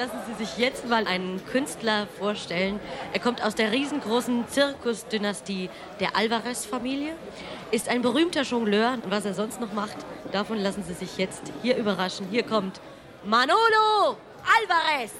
lassen Sie sich jetzt mal einen Künstler vorstellen. Er kommt aus der riesengroßen Zirkusdynastie der Alvarez-Familie, ist ein berühmter Jongleur. Und was er sonst noch macht, davon lassen Sie sich jetzt hier überraschen. Hier kommt Manolo Alvarez.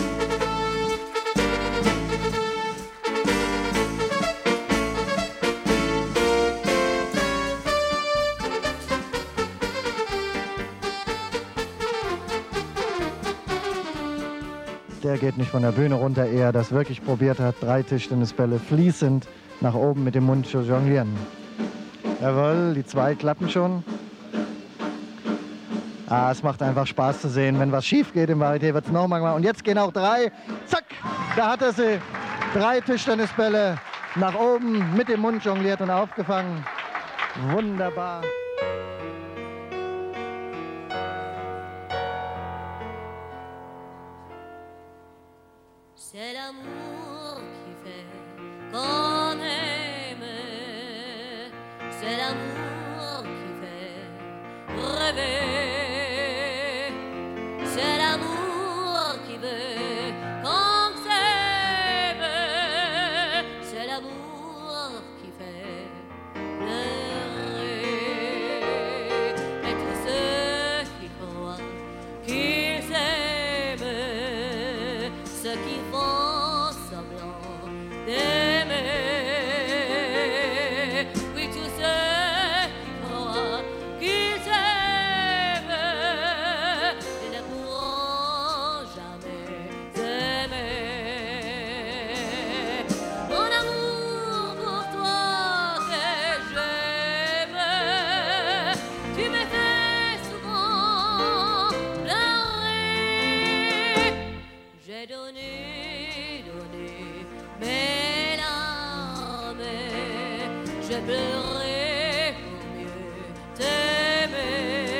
Der geht nicht von der Bühne runter, eher das wirklich probiert hat, 3 Tischtennisbälle fließend nach oben mit dem Mund zu jonglieren. Jawohl, die 2 klappen schon. Es macht einfach Spaß zu sehen. Wenn was schief geht im Varieté, wird es nochmal gemacht. Und jetzt gehen auch 3. Zack, da hat er sie. 3 Tischtennisbälle nach oben mit dem Mund jongliert und aufgefangen. Wunderbar. C'est l'amour qui fait qu'on aime, c'est l'amour qui fait rêver, c'est l'amour qui veut qu'on s'aime, c'est l'amour qui fait pleurer, et tous ceux qui croient qu'ils s'aiment, ceux qui font semblant d'aimer. Oui, tous ceux qui croient qu'ils aiment, ils ne pourront jamais aimer. Mon amour pour toi que j'aime, tu me fais souvent pleurer. J'ai donné mes larmes, j'ai pleuré pour mieux t'aimer.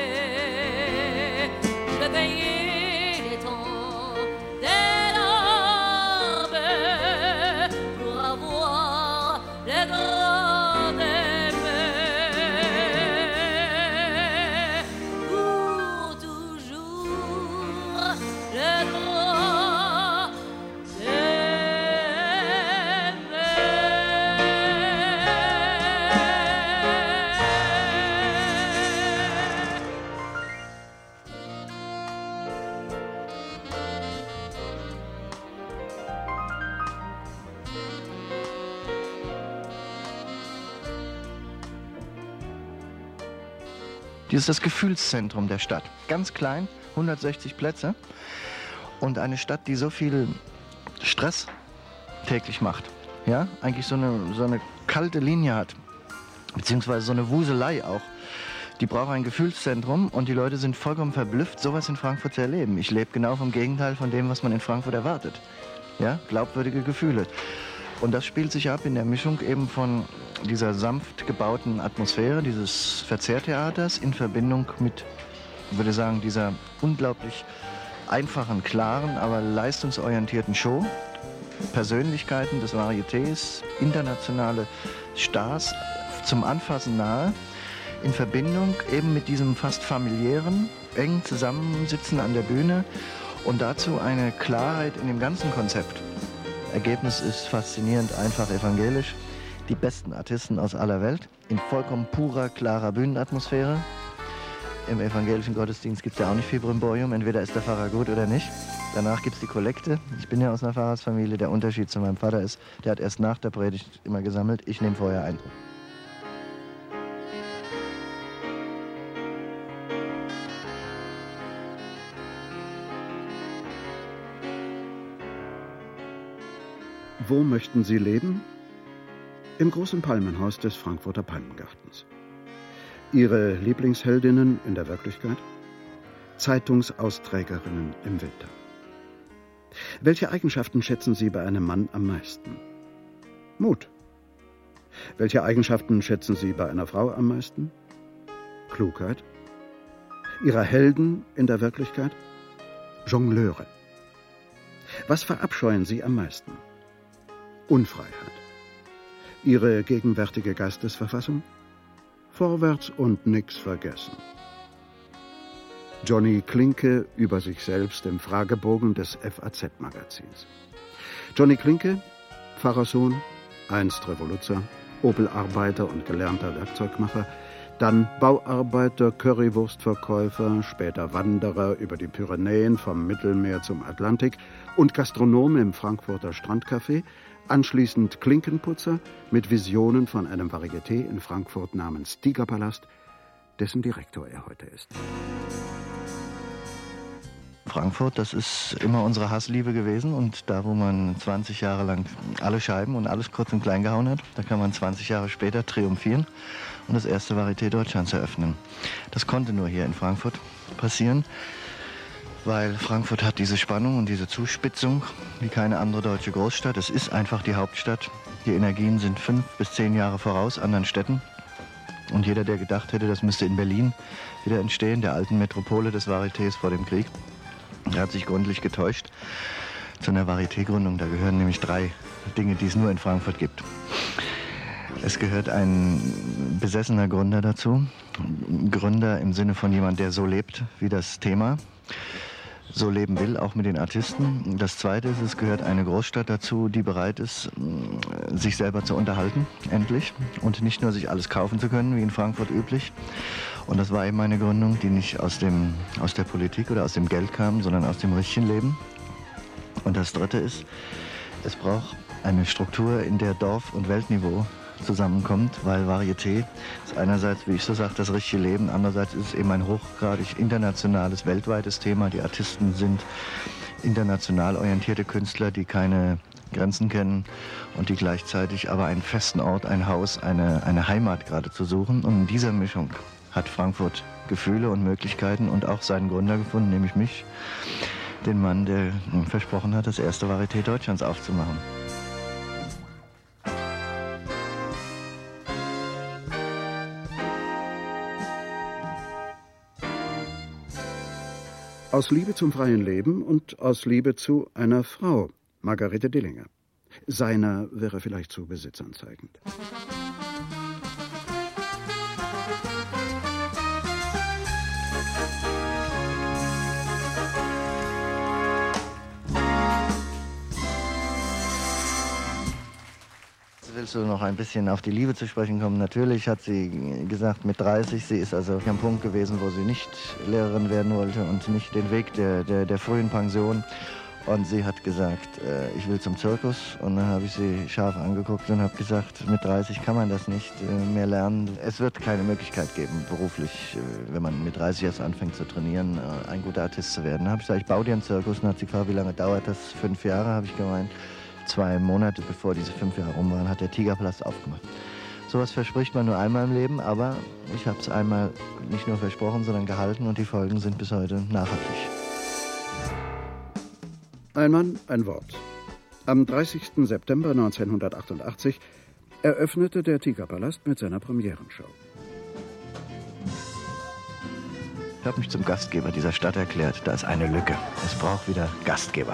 Je payais des temps, des larmes pour avoir le droit d'aimer. Pour toujours le droit d'aimer. Dies ist das Gefühlszentrum der Stadt. Ganz klein, 160 Plätze. Und eine Stadt, die so viel Stress täglich macht. Ja, eigentlich so eine kalte Linie hat. Beziehungsweise so eine Wuselei auch. Die braucht ein Gefühlszentrum und die Leute sind vollkommen verblüfft, sowas in Frankfurt zu erleben. Ich lebe genau vom Gegenteil von dem, was man in Frankfurt erwartet. Ja, glaubwürdige Gefühle. Und das spielt sich ab in der Mischung eben von dieser sanft gebauten Atmosphäre, dieses Verzehrtheaters in Verbindung mit, würde ich sagen, dieser unglaublich einfachen, klaren, aber leistungsorientierten Show. Persönlichkeiten des Varietés, internationale Stars, zum Anfassen nahe, in Verbindung eben mit diesem fast familiären, eng Zusammensitzen an der Bühne und dazu eine Klarheit in dem ganzen Konzept. Ergebnis ist faszinierend, einfach evangelisch. Die besten Artisten aus aller Welt in vollkommen purer, klarer Bühnenatmosphäre. Im evangelischen Gottesdienst gibt es ja auch nicht viel Brimborium. Entweder ist der Pfarrer gut oder nicht. Danach gibt es die Kollekte. Ich bin ja aus einer Pfarrersfamilie. Der Unterschied zu meinem Vater ist, der hat erst nach der Predigt immer gesammelt. Ich nehme vorher ein. Wo möchten Sie leben? Im großen Palmenhaus des Frankfurter Palmengartens. Ihre Lieblingsheldinnen in der Wirklichkeit? Zeitungsausträgerinnen im Winter. Welche Eigenschaften schätzen Sie bei einem Mann am meisten? Mut. Welche Eigenschaften schätzen Sie bei einer Frau am meisten? Klugheit. Ihre Helden in der Wirklichkeit? Jongleure. Was verabscheuen Sie am meisten? Unfreiheit. Ihre gegenwärtige Geistesverfassung? Vorwärts und nix vergessen. Johnny Klinke über sich selbst im Fragebogen des FAZ-Magazins. Johnny Klinke, Pfarrerssohn, einst Revoluzer, Obelarbeiter und gelernter Werkzeugmacher, dann Bauarbeiter, Currywurstverkäufer, später Wanderer über die Pyrenäen vom Mittelmeer zum Atlantik und Gastronom im Frankfurter Strandcafé, anschließend Klinkenputzer mit Visionen von einem Varieté in Frankfurt namens Tigerpalast, dessen Direktor er heute ist. Frankfurt, das ist immer unsere Hassliebe gewesen, und da, wo man 20 Jahre lang alle Scheiben und alles kurz und klein gehauen hat, da kann man 20 Jahre später triumphieren und das erste Varieté Deutschlands eröffnen. Das konnte nur hier in Frankfurt passieren, weil Frankfurt hat diese Spannung und diese Zuspitzung wie keine andere deutsche Großstadt. Es ist einfach die Hauptstadt. Die Energien sind 5 bis 10 Jahre voraus anderen Städten. Und jeder, der gedacht hätte, das müsste in Berlin wieder entstehen, der alten Metropole des Varietés vor dem Krieg, der hat sich gründlich getäuscht. Zu einer Varieté-Gründung, da gehören nämlich 3 Dinge, die es nur in Frankfurt gibt. Es gehört ein besessener Gründer dazu. Gründer im Sinne von jemand, der so lebt wie das Thema, so leben will, auch mit den Artisten. Das Zweite ist, es gehört eine Großstadt dazu, die bereit ist, sich selber zu unterhalten, endlich. Und nicht nur sich alles kaufen zu können, wie in Frankfurt üblich. Und das war eben eine Gründung, die nicht aus der Politik oder aus dem Geld kam, sondern aus dem richtigen Leben. Und das Dritte ist, es braucht eine Struktur, in der Dorf- und Weltniveau zusammenkommt, weil Varieté ist einerseits, wie ich so sage, das richtige Leben, andererseits ist es eben ein hochgradig internationales, weltweites Thema. Die Artisten sind international orientierte Künstler, die keine Grenzen kennen und die gleichzeitig aber einen festen Ort, ein Haus, eine Heimat gerade zu suchen. Und in dieser Mischung hat Frankfurt Gefühle und Möglichkeiten und auch seinen Gründer gefunden, nämlich mich, den Mann, der versprochen hat, das erste Varieté Deutschlands aufzumachen. Aus Liebe zum freien Leben und aus Liebe zu einer Frau, Margarete Dillinger. Seiner wäre vielleicht zu besitzanzeigend. Willst du noch ein bisschen auf die Liebe zu sprechen kommen? Natürlich hat sie gesagt, mit 30, sie ist also am Punkt gewesen, wo sie nicht Lehrerin werden wollte und nicht den Weg der frühen Pension. Und sie hat gesagt, ich will zum Zirkus. Und dann habe ich sie scharf angeguckt und habe gesagt, mit 30 kann man das nicht mehr lernen. Es wird keine Möglichkeit geben, beruflich, wenn man mit 30 erst anfängt zu trainieren, ein guter Artist zu werden. Dann habe ich gesagt, ich baue dir einen Zirkus. Und dann hat sie gefragt, wie lange dauert das? 5 Jahre, habe ich gemeint. 2 Monate bevor diese 5 Jahre rum waren, hat der Tigerpalast aufgemacht. Sowas verspricht man nur einmal im Leben, aber ich habe es einmal nicht nur versprochen, sondern gehalten und die Folgen sind bis heute nachhaltig. Ein Mann, ein Wort. Am 30. September 1988 eröffnete der Tigerpalast mit seiner Premierenshow. Ich habe mich zum Gastgeber dieser Stadt erklärt. Da ist eine Lücke. Es braucht wieder Gastgeber.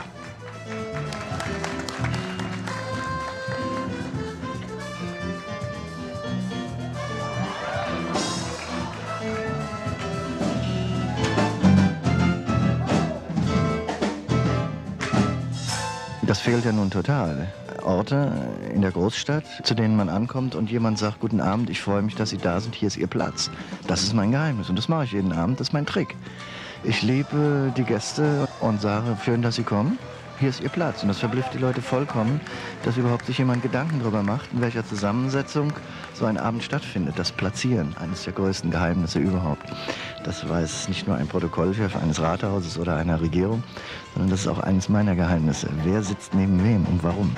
Das fehlt ja nun total. Orte in der Großstadt, zu denen man ankommt und jemand sagt, guten Abend, ich freue mich, dass Sie da sind, hier ist Ihr Platz. Das ist mein Geheimnis und das mache ich jeden Abend, das ist mein Trick. Ich liebe die Gäste und sage, schön, dass Sie kommen, hier ist Ihr Platz. Und das verblüfft die Leute vollkommen, dass überhaupt sich jemand Gedanken darüber macht, in welcher Zusammensetzung so ein Abend stattfindet. Das Platzieren, eines der größten Geheimnisse überhaupt. Das weiß nicht nur ein Protokollchef eines Rathauses oder einer Regierung, sondern das ist auch eines meiner Geheimnisse. Wer sitzt neben wem und warum?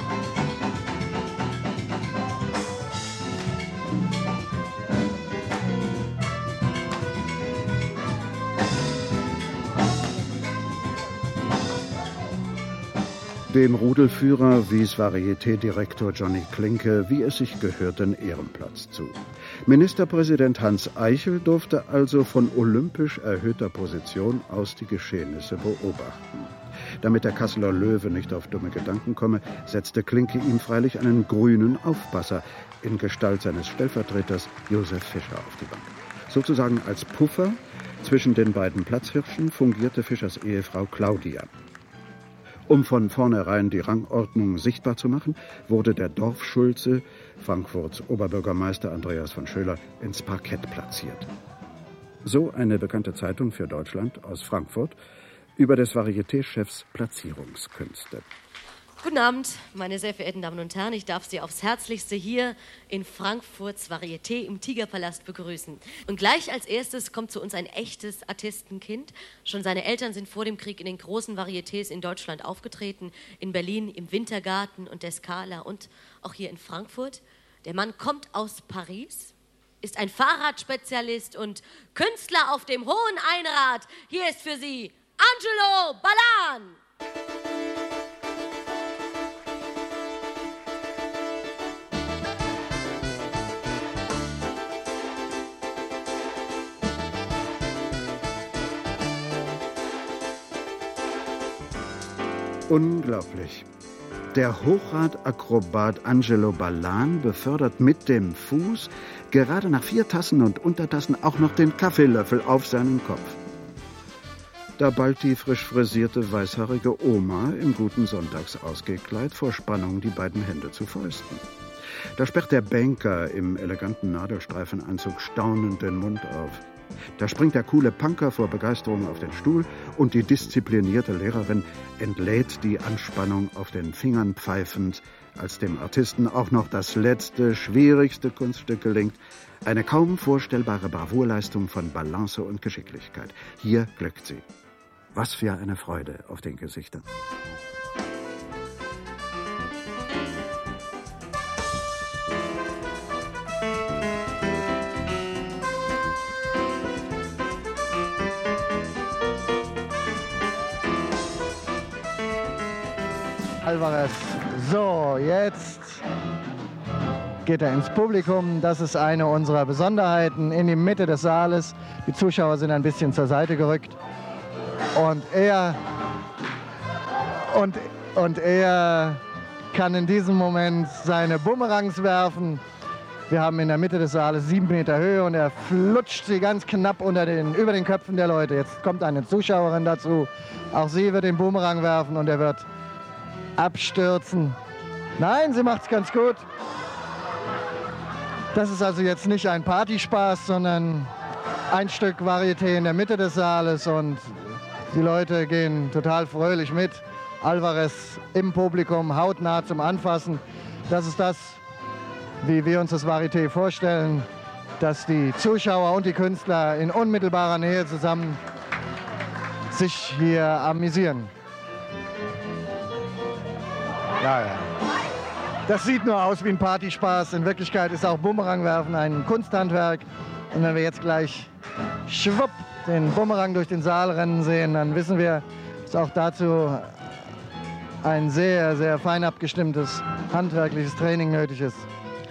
Dem Rudelführer wies Varieté-Direktor Johnny Klinke, wie es sich gehört, den Ehrenplatz zu. Ministerpräsident Hans Eichel durfte also von olympisch erhöhter Position aus die Geschehnisse beobachten. Damit der Kasseler Löwe nicht auf dumme Gedanken komme, setzte Klinke ihm freilich einen grünen Aufpasser in Gestalt seines Stellvertreters Josef Fischer auf die Bank. Sozusagen als Puffer Zwischen den beiden Platzhirschen fungierte Fischers Ehefrau Claudia. Um von vornherein die Rangordnung sichtbar zu machen, wurde der Dorfschulze, Frankfurts Oberbürgermeister Andreas von Schöler, ins Parkett platziert. So eine bekannte Zeitung für Deutschland aus Frankfurt über des Varieté-Chefs Platzierungskünste. Guten Abend, meine sehr verehrten Damen und Herren. Ich darf Sie aufs Herzlichste hier in Frankfurts Varieté im Tigerpalast begrüßen. Und gleich als erstes kommt zu uns ein echtes Artistenkind. Schon seine Eltern sind vor dem Krieg in den großen Varietés in Deutschland aufgetreten. In Berlin, im Wintergarten und der Scala und auch hier in Frankfurt. Der Mann kommt aus Paris, ist ein Fahrradspezialist und Künstler auf dem hohen Einrad. Hier ist für Sie Angelo Ballan. Unglaublich. Der Hochradakrobat Angelo Ballan befördert mit dem Fuß gerade nach 4 Tassen und Untertassen auch noch den Kaffeelöffel auf seinen Kopf. Da ballt die frisch frisierte, weißhaarige Oma im guten Sonntagsausgehkleid vor Spannung die beiden Hände zu Fäusten. Da sperrt der Banker im eleganten Nadelstreifenanzug staunend den Mund auf. Da springt der coole Punker vor Begeisterung auf den Stuhl und die disziplinierte Lehrerin entlädt die Anspannung auf den Fingern pfeifend, als dem Artisten auch noch das letzte, schwierigste Kunststück gelingt. Eine kaum vorstellbare Bravourleistung von Balance und Geschicklichkeit. Hier glückt sie. Was für eine Freude auf den Gesichtern. Alvarez. So, jetzt geht er ins Publikum. Das ist eine unserer Besonderheiten in die Mitte des Saales. Die Zuschauer sind ein bisschen zur Seite gerückt. Und er kann in diesem Moment seine Bumerangs werfen. Wir haben in der Mitte des Saales 7 Meter Höhe und er flutscht sie ganz knapp über den Köpfen der Leute. Jetzt kommt eine Zuschauerin dazu. Auch sie wird den Bumerang werfen und er wird abstürzen. Nein, sie macht es ganz gut. Das ist also jetzt nicht ein Partyspaß, sondern ein Stück Varieté in der Mitte des Saales und die Leute gehen total fröhlich mit. Alvarez im Publikum, hautnah zum Anfassen. Das ist das, wie wir uns das Varieté vorstellen, dass die Zuschauer und die Künstler in unmittelbarer Nähe zusammen sich hier amüsieren. Ja. Das sieht nur aus wie ein Partyspaß. In Wirklichkeit ist auch Bumerangwerfen ein Kunsthandwerk. Und wenn wir jetzt gleich schwupp den Bumerang durch den Saal rennen sehen, dann wissen wir, dass auch dazu ein sehr, sehr fein abgestimmtes handwerkliches Training nötig ist.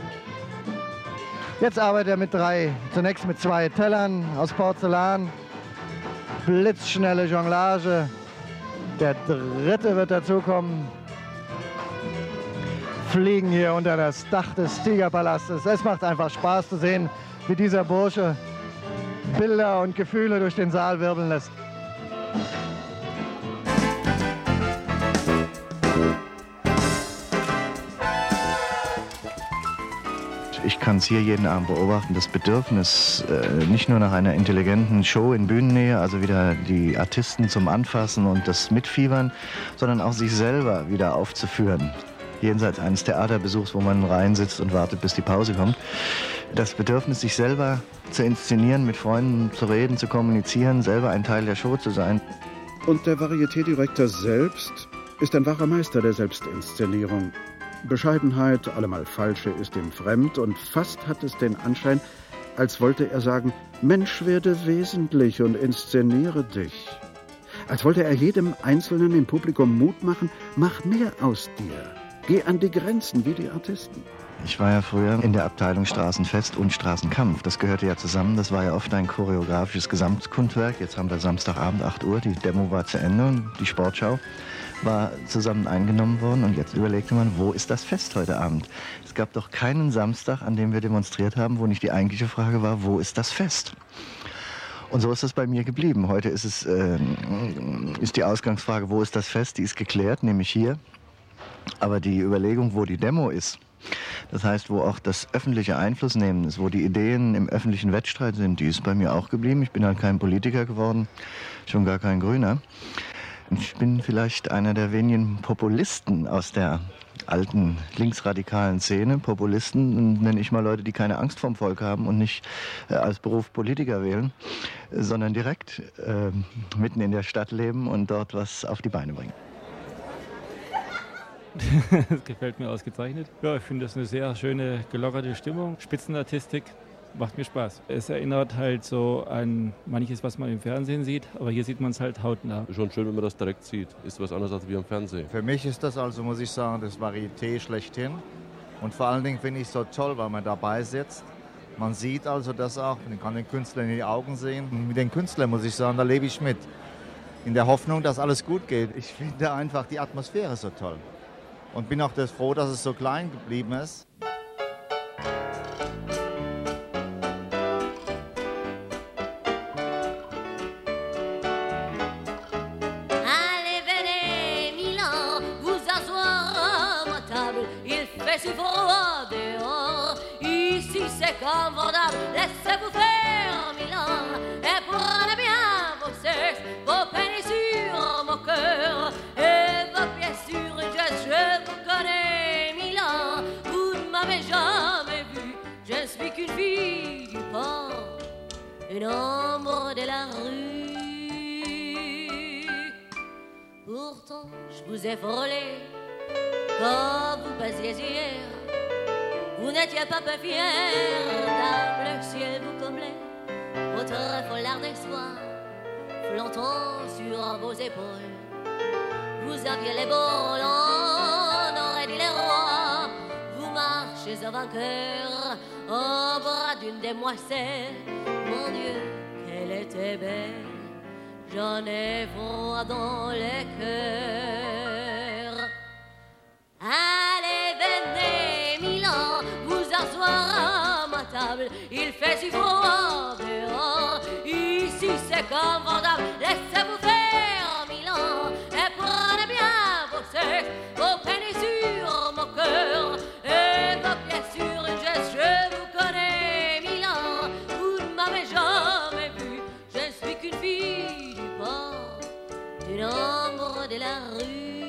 Jetzt arbeitet er zunächst mit 2 Tellern aus Porzellan. Blitzschnelle Jonglage. Der dritte wird dazukommen. Fliegen hier unter das Dach des Tigerpalastes. Es macht einfach Spaß zu sehen, wie dieser Bursche Bilder und Gefühle durch den Saal wirbeln lässt. Ich kann es hier jeden Abend beobachten, das Bedürfnis nicht nur nach einer intelligenten Show in Bühnennähe, also wieder die Artisten zum Anfassen und das Mitfiebern, sondern auch sich selber wieder aufzuführen. Jenseits eines Theaterbesuchs, wo man reinsitzt und wartet, bis die Pause kommt. Das Bedürfnis, sich selber zu inszenieren, mit Freunden zu reden, zu kommunizieren, selber ein Teil der Show zu sein. Und der Varieté-Direktor selbst ist ein wahrer Meister der Selbstinszenierung. Bescheidenheit, allemal falsche, ist ihm fremd und fast hat es den Anschein, als wollte er sagen, Mensch, werde wesentlich und inszeniere dich. Als wollte er jedem Einzelnen im Publikum Mut machen, mach mehr aus dir. Geh an die Grenzen wie die Artisten. Ich war ja früher in der Abteilung Straßenfest und Straßenkampf. Das gehörte ja zusammen. Das war ja oft ein choreografisches Gesamtkunstwerk. Jetzt haben wir Samstagabend 8 Uhr. Die Demo war zu Ende und die Sportschau war zusammen eingenommen worden. Und jetzt überlegte man, wo ist das Fest heute Abend? Es gab doch keinen Samstag, an dem wir demonstriert haben, wo nicht die eigentliche Frage war, wo ist das Fest? Und so ist das bei mir geblieben. Heute ist die Ausgangsfrage, wo ist das Fest, die ist geklärt, nämlich hier. Aber die Überlegung, wo die Demo ist, das heißt, wo auch das öffentliche Einflussnehmen ist, wo die Ideen im öffentlichen Wettstreit sind, die ist bei mir auch geblieben. Ich bin halt kein Politiker geworden, schon gar kein Grüner. Ich bin vielleicht einer der wenigen Populisten aus der alten linksradikalen Szene. Populisten nenne ich mal Leute, die keine Angst vorm Volk haben und nicht als Beruf Politiker wählen, sondern direkt mitten in der Stadt leben und dort was auf die Beine bringen. Das gefällt mir ausgezeichnet. Ja, ich finde das eine sehr schöne, gelockerte Stimmung. Spitzenartistik, macht mir Spaß. Es erinnert halt so an manches, was man im Fernsehen sieht, aber hier sieht man es halt hautnah. Schon schön, wenn man das direkt sieht. Ist was anderes als wie am Fernsehen. Für mich ist das also, muss ich sagen, das Varieté schlechthin. Und vor allen Dingen finde ich es so toll, weil man dabei sitzt. Man sieht also das auch, man kann den Künstler in die Augen sehen. Und mit den Künstlern, muss ich sagen, da lebe ich mit. In der Hoffnung, dass alles gut geht. Ich finde einfach die Atmosphäre so toll. Und bin auch froh, dass es so klein geblieben ist. Allez, venez, Milan, vous asseoir à ma table. Il fait si froid dehors, ici c'est confortable. Laissez-vous faire, Milan, et prenez bien vos sexes, vos peines sur mon cœur. Et vos pieds sur une chaise, je vous connais, Milan. Vous ne m'avez jamais vu, je ne suis qu'une fille du port, une ombre de la rue. Pourtant, je vous ai frôlé quand vous passiez hier. Vous n'étiez pas peu fier, dame, le ciel vous comblait. Votre foulard d'espoir flottant sur vos épaules. Vous aviez les bourres, on aurait dit les rois. Vous marchez au vainqueur, au bras d'une demoiselle. Mon Dieu, qu'elle était belle. J'en ai froid dans les cœurs. Allez, venez, Milan, vous asseoir à ma table. Il fait si froid dehors, ici c'est confortable. Laissez-vous faire, Milan, et prenez bien vos sexes, vos peines sur mon cœur, et vos pieds sur une chaise. Je vous connais, Milan, vous ne m'avez jamais vu. Je ne suis qu'une fille du port, d'une ombre de la rue.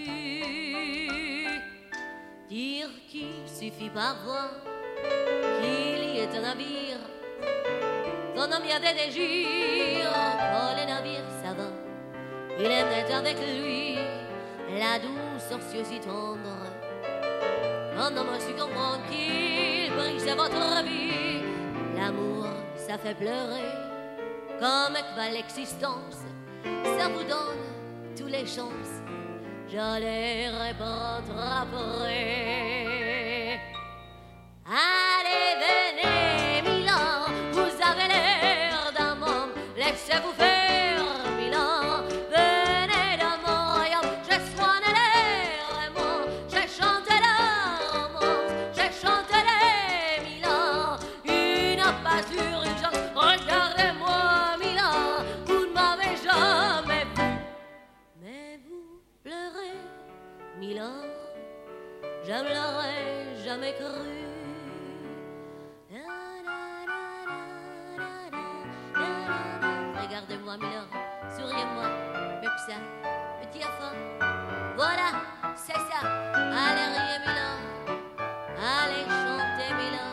Dire qu'il suffit parfois qu'il y ait un navire, ton homme y a des désirs, quand le navire ça va, il aimait avec lui la douce sorcière si tendre. Un homme su comprendre qu'il brisait votre vie. L'amour, ça fait pleurer, comme que l'existence, ça vous donne tous les chances. J'allais répondre après. Allez, venez, Milan, vous avez l'air d'un homme, laissez-vous faire, Milan. Venez dans mon royaume, j'ai soigné les remords, j'ai chanté la romance, j'ai chanté les Milan. Il n'a pas d'urgence, regardez-moi, Milan, vous ne m'avez jamais vu. Mais vous pleurez, Milan, je ne l'aurais jamais cru. Regardez-moi, Milan, souriez-moi, plus que ça, petit enfant. Voilà, c'est ça. Allez, riez, Milan. Allez, chantez, Milan.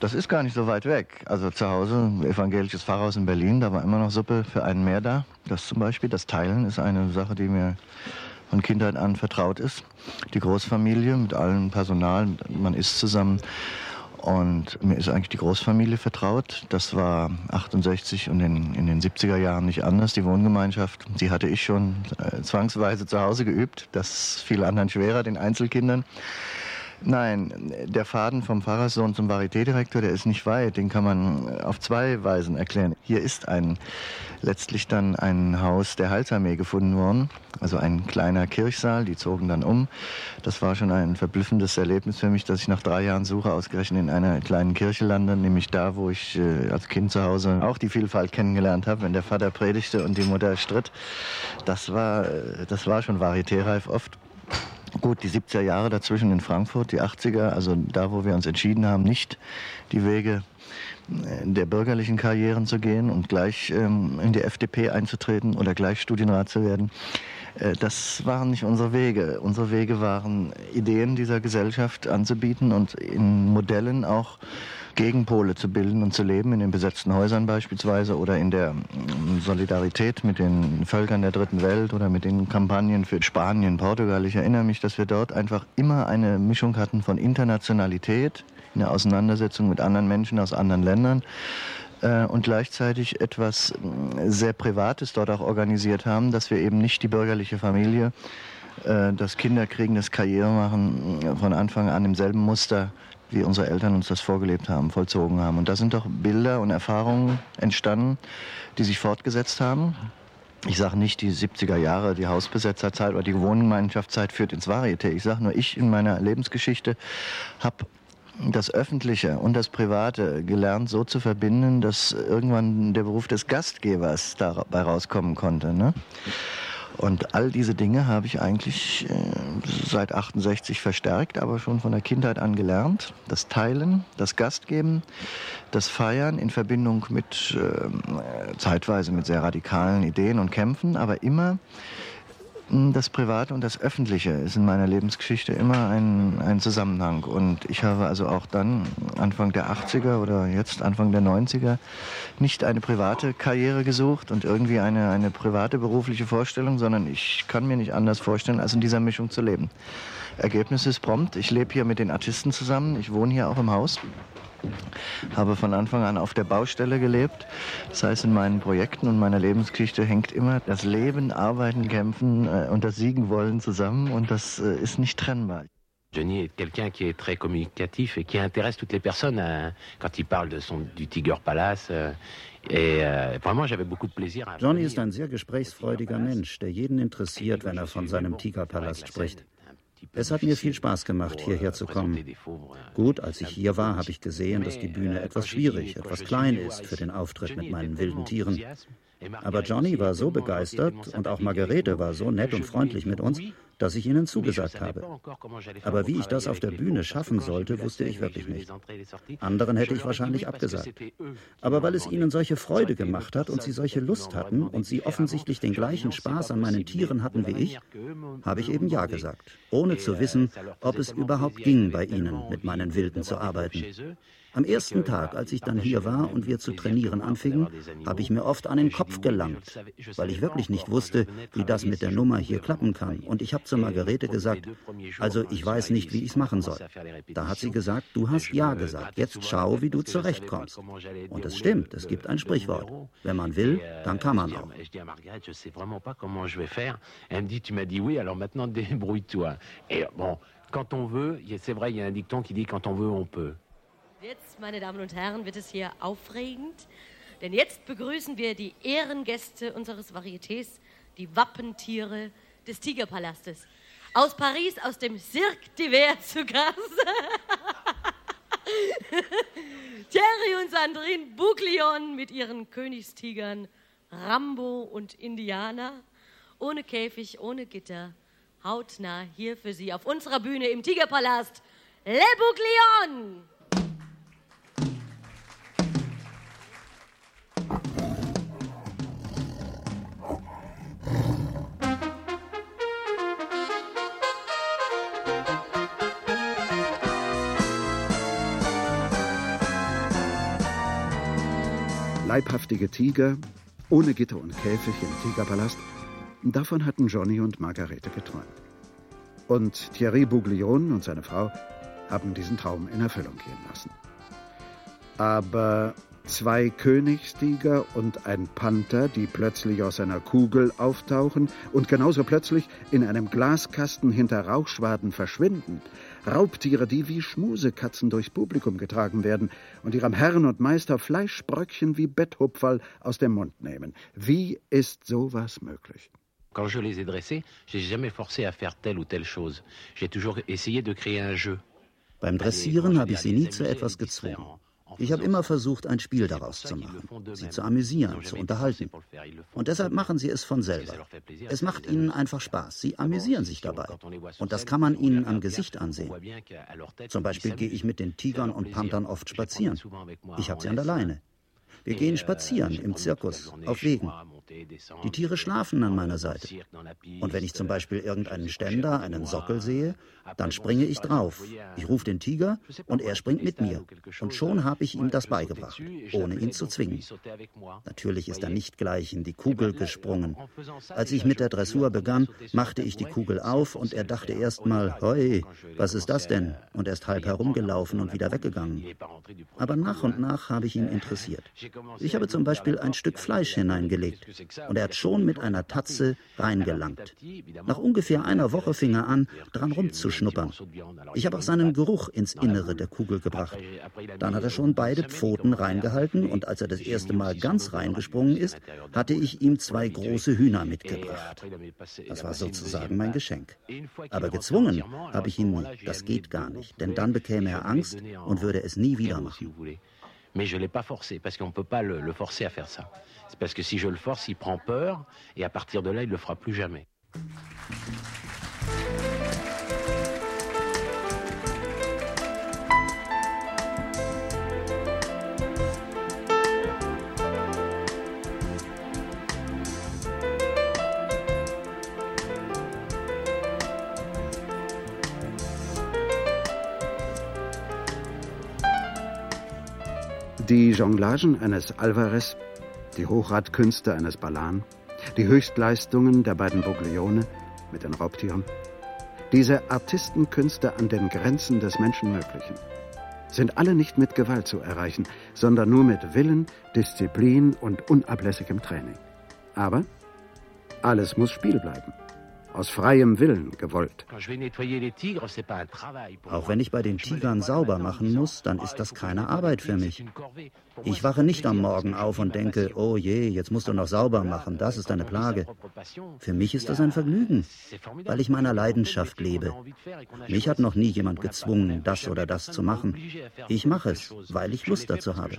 Das ist gar nicht so weit weg. Also zu Hause, evangelisches Pfarrhaus in Berlin, da war immer noch Suppe für einen mehr da. Das zum Beispiel, das Teilen ist eine Sache, die mir von Kindheit an vertraut ist. Die Großfamilie mit allem Personal, man isst zusammen. Und mir ist eigentlich die Großfamilie vertraut. Das war 68 und in den 70er Jahren nicht anders. Die Wohngemeinschaft, die hatte ich schon zwangsweise zu Hause geübt. Das fiel anderen schwerer, den Einzelkindern. Nein, der Faden vom Pfarrerssohn zum Varieté-Direktor, der ist nicht weit. Den kann man auf zwei Weisen erklären. Hier ist letztlich dann ein Haus der Heilsarmee gefunden worden. Also ein kleiner Kirchsaal, die zogen dann um. Das war schon ein verblüffendes Erlebnis für mich, dass ich nach 3 Jahren Suche ausgerechnet in einer kleinen Kirche lande, nämlich da, wo ich als Kind zu Hause auch die Vielfalt kennengelernt habe, wenn der Vater predigte und die Mutter stritt. Das war schon varietéreif oft. Gut, die 70er Jahre dazwischen in Frankfurt, die 80er, also da, wo wir uns entschieden haben, nicht die Wege der bürgerlichen Karrieren zu gehen und gleich in die FDP einzutreten oder gleich Studienrat zu werden, das waren nicht unsere Wege. Unsere Wege waren, Ideen dieser Gesellschaft anzubieten und in Modellen auch Gegenpole zu bilden und zu leben, in den besetzten Häusern beispielsweise oder in der Solidarität mit den Völkern der Dritten Welt oder mit den Kampagnen für Spanien, Portugal. Ich erinnere mich, dass wir dort einfach immer eine Mischung hatten von Internationalität, in der Auseinandersetzung mit anderen Menschen aus anderen Ländern und gleichzeitig etwas sehr Privates dort auch organisiert haben, dass wir eben nicht die bürgerliche Familie, das Kinderkriegen, das Karrieremachen von Anfang an im selben Muster, wie unsere Eltern uns das vorgelebt haben, vollzogen haben. Und da sind doch Bilder und Erfahrungen entstanden, die sich fortgesetzt haben. Ich sage nicht, die 70er Jahre, die Hausbesetzerzeit oder die Wohngemeinschaftszeit führt ins Varieté. Ich sage nur, ich in meiner Lebensgeschichte habe das Öffentliche und das Private gelernt, so zu verbinden, dass irgendwann der Beruf des Gastgebers dabei rauskommen konnte, ne? Und all diese Dinge habe ich eigentlich seit 68 verstärkt, aber schon von der Kindheit an gelernt. Das Teilen, das Gastgeben, das Feiern in Verbindung mit zeitweise mit sehr radikalen Ideen und Kämpfen, aber immer das Private und das Öffentliche ist in meiner Lebensgeschichte immer ein Zusammenhang. Und ich habe also auch dann Anfang der 80er oder jetzt Anfang der 90er nicht eine private Karriere gesucht und irgendwie eine private berufliche Vorstellung, sondern ich kann mir nicht anders vorstellen, als in dieser Mischung zu leben. Ergebnis ist prompt. Ich lebe hier mit den Artisten zusammen. Ich wohne hier auch im Haus. Habe von Anfang an auf der Baustelle gelebt. Das heißt, in meinen Projekten und meiner Lebensgeschichte hängt immer das Leben, Arbeiten, Kämpfen und das Siegen wollen zusammen und das ist nicht trennbar. Johnny est quelqu'un qui est très communicatif et qui intéresse toutes les personnes quand il parle du Tiger Palace. Johnny ist ein sehr gesprächsfreudiger Mensch, der jeden interessiert, wenn er von seinem Tigerpalast spricht. Es hat mir viel Spaß gemacht, hierher zu kommen. Gut, als ich hier war, habe ich gesehen, dass die Bühne etwas schwierig, etwas klein ist für den Auftritt mit meinen wilden Tieren. Aber Johnny war so begeistert und auch Margarete war so nett und freundlich mit uns, dass ich ihnen zugesagt habe. Aber wie ich das auf der Bühne schaffen sollte, wusste ich wirklich nicht. Anderen hätte ich wahrscheinlich abgesagt. Aber weil es ihnen solche Freude gemacht hat und sie solche Lust hatten und sie offensichtlich den gleichen Spaß an meinen Tieren hatten wie ich, habe ich eben Ja gesagt, ohne zu wissen, ob es überhaupt ging, bei ihnen mit meinen Wilden zu arbeiten. Am ersten Tag, als ich dann hier war und wir zu trainieren anfingen, habe ich mir oft an den Kopf gelangt, weil ich wirklich nicht wusste, wie das mit der Nummer hier klappen kann. Und ich habe zu Margarete gesagt, also ich weiß nicht, wie ich es machen soll. Da hat sie gesagt, du hast Ja gesagt, jetzt schau, wie du zurechtkommst. Und es stimmt, es gibt ein Sprichwort. Wenn man will, dann kann man auch. Quand on veut, c'est vrai, il y a un dicton qui dit quand on veut, on peut. Jetzt, meine Damen und Herren, wird es hier aufregend, denn jetzt begrüßen wir die Ehrengäste unseres Varietés, die Wappentiere des Tigerpalastes. Aus Paris, aus dem Cirque d'Hiver zu Gast. Thierry und Sandrine Bouclion mit ihren Königstigern Rambo und Indianer. Ohne Käfig, ohne Gitter, hautnah hier für Sie auf unserer Bühne im Tigerpalast. Les Bouclion! leibhaftige Tiger, ohne Gitter und Käfig im Tigerpalast, davon hatten Johnny und Margarete geträumt. Und Thierry Bouglione und seine Frau haben diesen Traum in Erfüllung gehen lassen. Aber 2 Königstiger und ein Panther, die plötzlich aus einer Kugel auftauchen und genauso plötzlich in einem Glaskasten hinter Rauchschwaden verschwinden. Raubtiere, die wie Schmusekatzen durchs Publikum getragen werden und ihrem Herrn und Meister Fleischbröckchen wie Betthupferl aus dem Mund nehmen. Wie ist sowas möglich? Quand je les ai dressés, j'ai jamais forcé à faire telle ou telle chose. J'ai toujours essayé de créer un jeu. Beim Dressieren habe ich sie nie zu etwas gezwungen. Ich habe immer versucht, ein Spiel daraus zu machen, sie zu amüsieren, zu unterhalten. Und deshalb machen sie es von selber. Es macht ihnen einfach Spaß. Sie amüsieren sich dabei. Und das kann man ihnen am Gesicht ansehen. Zum Beispiel gehe ich mit den Tigern und Panthern oft spazieren. Ich habe sie an der Leine. Wir gehen spazieren im Zirkus, auf Wegen. Die Tiere schlafen an meiner Seite. Und wenn ich zum Beispiel irgendeinen Ständer, einen Sockel sehe, dann springe ich drauf. Ich rufe den Tiger und er springt mit mir. Und schon habe ich ihm das beigebracht, ohne ihn zu zwingen. Natürlich ist er nicht gleich in die Kugel gesprungen. Als ich mit der Dressur begann, machte ich die Kugel auf und er dachte erst mal, hoi, was ist das denn? Und er ist halb herumgelaufen und wieder weggegangen. Aber nach und nach habe ich ihn interessiert. Ich habe zum Beispiel ein Stück Fleisch hineingelegt und er hat schon mit einer Tatze reingelangt. Nach ungefähr einer Woche fing er an, dran rumzuschnuppern. Ich habe auch seinen Geruch ins Innere der Kugel gebracht. Dann hat er schon beide Pfoten reingehalten und als er das erste Mal ganz reingesprungen ist, hatte ich ihm 2 große Hühner mitgebracht. Das war sozusagen mein Geschenk. Aber gezwungen habe ich ihn nie. Das geht gar nicht, denn dann bekäme er Angst und würde es nie wieder machen. Mais je ne l'ai pas forcé, parce qu'on ne peut pas le forcer à faire ça. C'est parce que si je le force, il prend peur, et à partir de là, il ne le fera plus jamais. Die Jonglagen eines Alvarez, die Hochradkünste eines Ballan, die Höchstleistungen der beiden Bouglione mit den Raubtieren, diese Artistenkünste an den Grenzen des Menschenmöglichen, sind alle nicht mit Gewalt zu erreichen, sondern nur mit Willen, Disziplin und unablässigem Training. Aber alles muss Spiel bleiben. Aus freiem Willen gewollt. Auch wenn ich bei den Tigern sauber machen muss, dann ist das keine Arbeit für mich. Ich wache nicht am Morgen auf und denke, oh je, jetzt musst du noch sauber machen, das ist eine Plage. Für mich ist das ein Vergnügen, weil ich meiner Leidenschaft lebe. Mich hat noch nie jemand gezwungen, das oder das zu machen. Ich mache es, weil ich Lust dazu habe.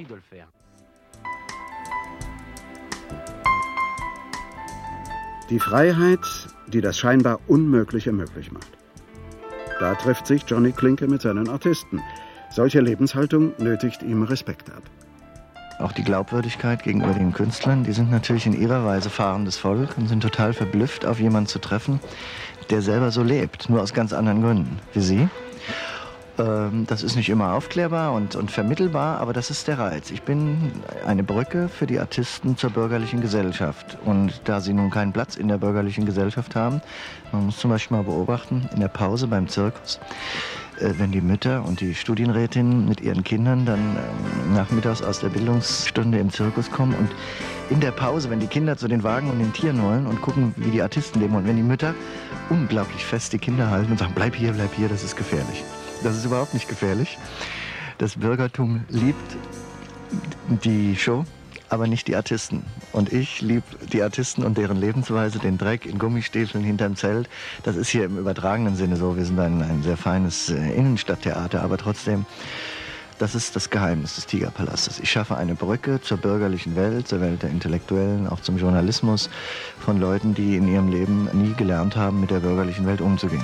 Die Freiheit, die das scheinbar Unmögliche möglich macht. Da trifft sich Johnny Klinke mit seinen Artisten. Solche Lebenshaltung nötigt ihm Respekt ab. Auch die Glaubwürdigkeit gegenüber den Künstlern, die sind natürlich in ihrer Weise fahrendes Volk und sind total verblüfft, auf jemanden zu treffen, der selber so lebt, nur aus ganz anderen Gründen wie sie. Das ist nicht immer aufklärbar und vermittelbar, aber das ist der Reiz. Ich bin eine Brücke für die Artisten zur bürgerlichen Gesellschaft. Und da sie nun keinen Platz in der bürgerlichen Gesellschaft haben, man muss zum Beispiel mal beobachten, in der Pause beim Zirkus, wenn die Mütter und die Studienrätinnen mit ihren Kindern dann nachmittags aus der Bildungsstunde im Zirkus kommen und in der Pause, wenn die Kinder zu den Wagen und den Tieren wollen und gucken, wie die Artisten leben und wenn die Mütter unglaublich fest die Kinder halten und sagen, bleib hier, das ist gefährlich. Das ist überhaupt nicht gefährlich. Das Bürgertum liebt die Show, aber nicht die Artisten. Und ich liebe die Artisten und deren Lebensweise, den Dreck in Gummistiefeln hinterm Zelt. Das ist hier im übertragenen Sinne so. Wir sind ein sehr feines Innenstadttheater, aber trotzdem, das ist das Geheimnis des Tigerpalastes. Ich schaffe eine Brücke zur bürgerlichen Welt, zur Welt der Intellektuellen, auch zum Journalismus von Leuten, die in ihrem Leben nie gelernt haben, mit der bürgerlichen Welt umzugehen.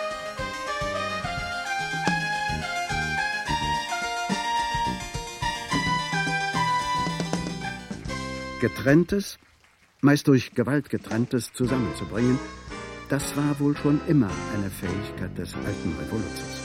Getrenntes, meist durch Gewalt getrenntes zusammenzubringen, das war wohl schon immer eine Fähigkeit des alten Revoluzers.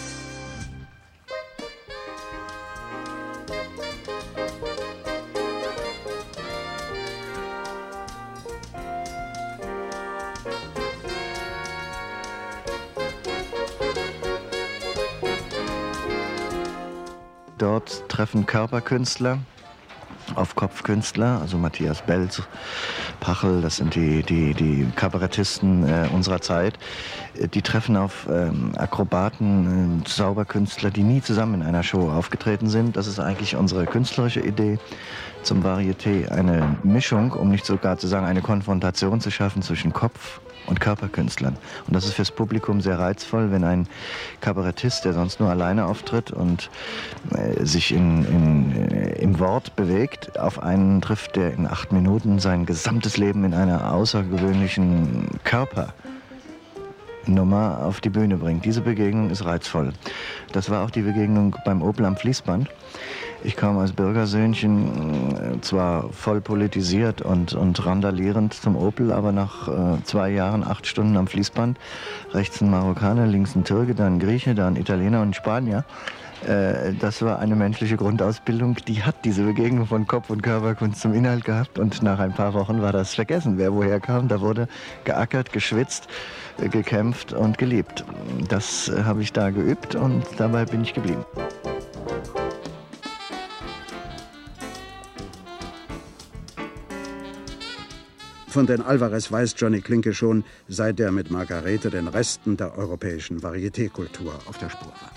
Dort treffen Körperkünstler auf Kopfkünstler, also Matthias Belz, Pachel, das sind die Kabarettisten unserer Zeit. Die treffen auf Akrobaten, Zauberkünstler, die nie zusammen in einer Show aufgetreten sind. Das ist eigentlich unsere künstlerische Idee zum Varieté. Eine Mischung, um nicht sogar zu sagen, eine Konfrontation zu schaffen zwischen Kopf- und Körperkünstlern. Und das ist fürs Publikum sehr reizvoll, wenn ein Kabarettist, der sonst nur alleine auftritt und sich im Wort bewegt, auf einen trifft, der in 8 Minuten sein gesamtes Leben in einer außergewöhnlichen Körpernummer auf die Bühne bringt. Diese Begegnung ist reizvoll. Das war auch die Begegnung beim Opel am Fließband. Ich kam als Bürgersöhnchen zwar voll politisiert und randalierend zum Opel, aber nach 2 Jahren, 8 Stunden am Fließband, rechts ein Marokkaner, links ein Türke, dann ein Grieche, dann ein Italiener und ein Spanier. Das war eine menschliche Grundausbildung, die hat diese Begegnung von Kopf- und Körperkunst zum Inhalt gehabt. Und nach ein paar Wochen war das vergessen, wer woher kam. Da wurde geackert, geschwitzt, gekämpft und geliebt. Das habe ich da geübt und dabei bin ich geblieben. Von den Alvarez weiß Johnny Klinke schon, seit er mit Margarete den Resten der europäischen Varieté-Kultur auf der Spur war.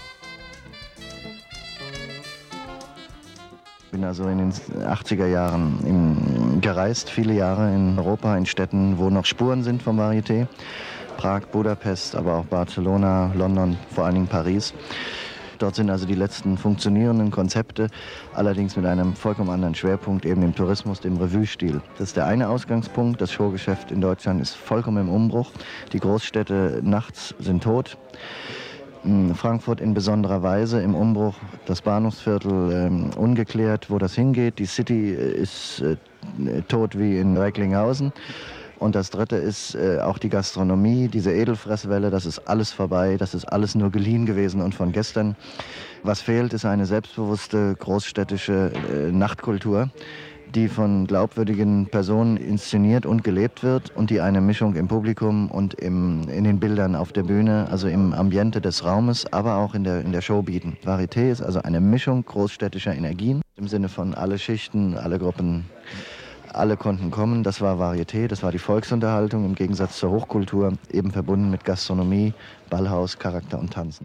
Ich bin also in den 80er Jahren gereist, viele Jahre in Europa, in Städten, wo noch Spuren sind vom Varieté. Prag, Budapest, aber auch Barcelona, London, vor allen Dingen Paris. Dort sind also die letzten funktionierenden Konzepte, allerdings mit einem vollkommen anderen Schwerpunkt, eben dem Tourismus, dem Revue-Stil. Das ist der eine Ausgangspunkt. Das Showgeschäft in Deutschland ist vollkommen im Umbruch. Die Großstädte nachts sind tot. Frankfurt in besonderer Weise im Umbruch, das Bahnhofsviertel ungeklärt, wo das hingeht. Die City ist tot wie in Recklinghausen. Und das Dritte ist auch die Gastronomie, diese Edelfresswelle, das ist alles vorbei, das ist alles nur geliehen gewesen und von gestern. Was fehlt, ist eine selbstbewusste großstädtische Nachtkultur, die von glaubwürdigen Personen inszeniert und gelebt wird und die eine Mischung im Publikum und in den Bildern auf der Bühne, also im Ambiente des Raumes, aber auch in der Show bieten. Varieté ist also eine Mischung großstädtischer Energien, im Sinne von alle Schichten, alle Gruppen. Alle konnten kommen, das war Varieté, das war die Volksunterhaltung im Gegensatz zur Hochkultur, eben verbunden mit Gastronomie, Ballhaus, Charakter und Tanzen.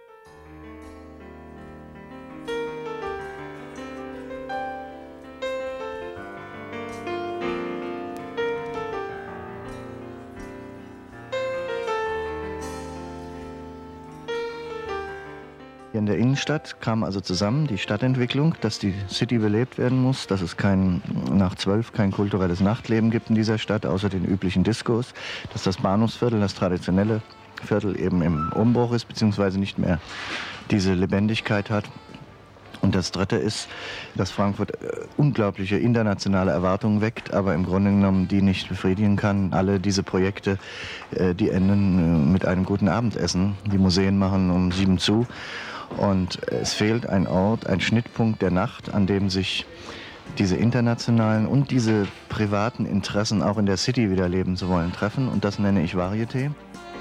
Hier in der Innenstadt kam also zusammen die Stadtentwicklung, dass die City belebt werden muss, dass es nach 12 kein kulturelles Nachtleben gibt in dieser Stadt, außer den üblichen Diskos, dass das Bahnhofsviertel, das traditionelle Viertel, eben im Umbruch ist, beziehungsweise nicht mehr diese Lebendigkeit hat. Und das Dritte ist, dass Frankfurt unglaubliche internationale Erwartungen weckt, aber im Grunde genommen die nicht befriedigen kann. Alle diese Projekte, die enden mit einem guten Abendessen. Die Museen machen um 7 zu. Und es fehlt ein Ort, ein Schnittpunkt der Nacht, an dem sich diese internationalen und diese privaten Interessen auch in der City wieder leben zu wollen treffen. Und das nenne ich Varieté.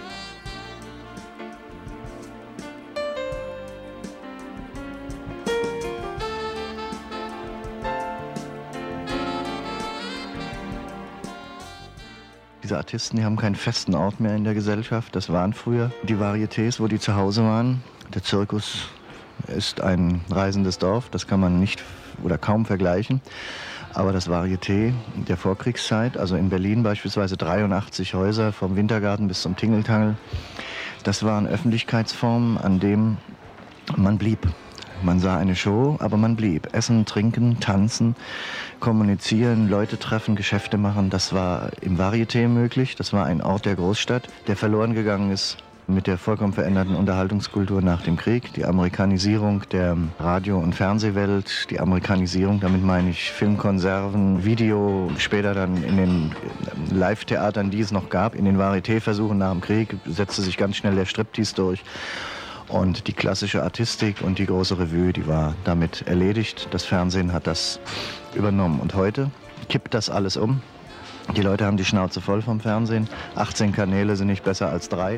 Diese Artisten, die haben keinen festen Ort mehr in der Gesellschaft. Das waren früher die Varietés, wo die zu Hause waren. Der Zirkus ist ein reisendes Dorf, das kann man nicht oder kaum vergleichen. Aber das Varieté der Vorkriegszeit, also in Berlin beispielsweise 83 Häuser vom Wintergarten bis zum Tingeltangel, das waren Öffentlichkeitsformen, an denen man blieb. Man sah eine Show, aber man blieb. Essen, trinken, tanzen, kommunizieren, Leute treffen, Geschäfte machen. Das war im Varieté möglich. Das war ein Ort der Großstadt, der verloren gegangen ist mit der vollkommen veränderten Unterhaltungskultur nach dem Krieg. Die Amerikanisierung der Radio- und Fernsehwelt, die Amerikanisierung, damit meine ich Filmkonserven, Video, später dann in den Live-Theatern, die es noch gab, in den Varieté-Versuchen nach dem Krieg, setzte sich ganz schnell der Striptease durch. Und die klassische Artistik und die große Revue, die war damit erledigt. Das Fernsehen hat das übernommen. Und heute kippt das alles um. Die Leute haben die Schnauze voll vom Fernsehen. 18 Kanäle sind nicht besser als 3.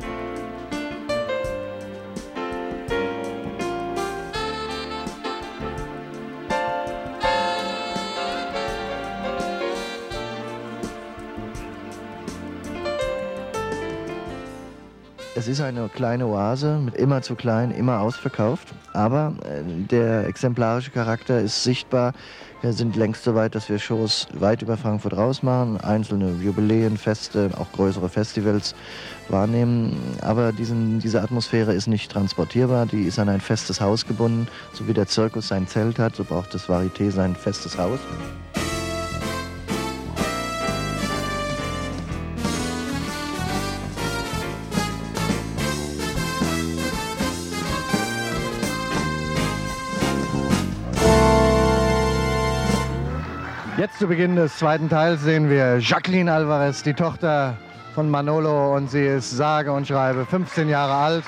Es ist eine kleine Oase, mit immer zu klein, immer ausverkauft. Aber der exemplarische Charakter ist sichtbar. Wir sind längst so weit, dass wir Shows weit über Frankfurt raus machen, einzelne Jubiläen, Feste, auch größere Festivals wahrnehmen. Aber diese Atmosphäre ist nicht transportierbar, die ist an ein festes Haus gebunden. So wie der Zirkus sein Zelt hat, so braucht das Varieté sein festes Haus. Jetzt zu Beginn des zweiten Teils sehen wir Jacqueline Alvarez, die Tochter von Manolo, und sie ist sage und schreibe 15 Jahre alt.